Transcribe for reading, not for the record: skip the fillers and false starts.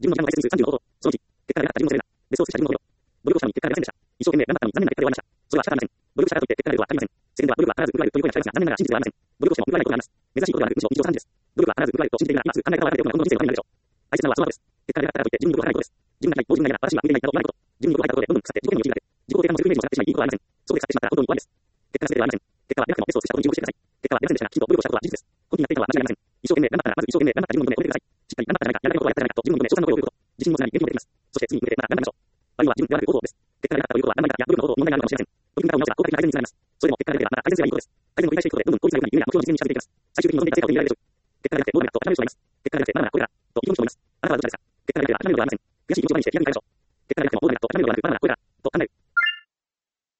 自分の時間の倍数35ほど。その1、結果が出なかった自分の責任だ。ベストを捨てした自分の同僚。努力したのに結果が出ませんでした。一生懸命頑張ったのに残念な結果で終わりました。それは仕方ありません。努力したからといって結果が出るとは限りません。世間では努力は必ず報われるという声が聞かれますが、残念ながら真実ではありません。努力をしても報われないことがあります。珍しいことではなく、むしろ日常茶飯事です。努力は必ず報われると信じているなら、今すぐ考え方が分かれてようなこの人生のためになるでしょう。大切なのはその後です。結果が出なかったからといって自分に心を張らないことです。自分が高い、自分がいな、私は向いていないなど思わないこと。自分に心を張ったことでどんどん腐って自己嫌悪に陥るだけ。自己肯定感もセルフイメージも下がってしまいいいことはありません。そこで腐ってしまったら本当に怖いです。結果が全てではありません。結果は出なくてもベストを尽くしたことに注目してください。結果は出ませんでしたが、きちんと努力をしたことは事実です。本気になっていたのは間違いありません。一生懸命頑張ったなら、まず一生懸命頑張った自分を認め、褒めてください。しっかり頑張ったじゃないか、やらないことはやったじゃないかと自分を認め、称賛の声を送ること。自信にもつながり、元気も出てきます。そして次に向けてまた頑張りましょう。あるいは自分ではなく行動です。結果が出なかったということは頑張り方や努力の方法、問題があるのかもしれません。取り組み方を直したら効果的な改善につながります。それでも結果が出ればまた改善すればいいことです。改善を繰り返していくことで、どんどん効率が良くなり、夢や目標の実現に近づいていきます。最終的に望んでいた成果を手に入れられるでしょう。結果が出なくてもうダメだと諦める人がいます。結果が出なくてまだまだこれだと意気込む人もいます。あなたはどちらですか？結果が出なくてまだ諦めるのではありません。悔しい気持ちを前にして気が向かいましょう。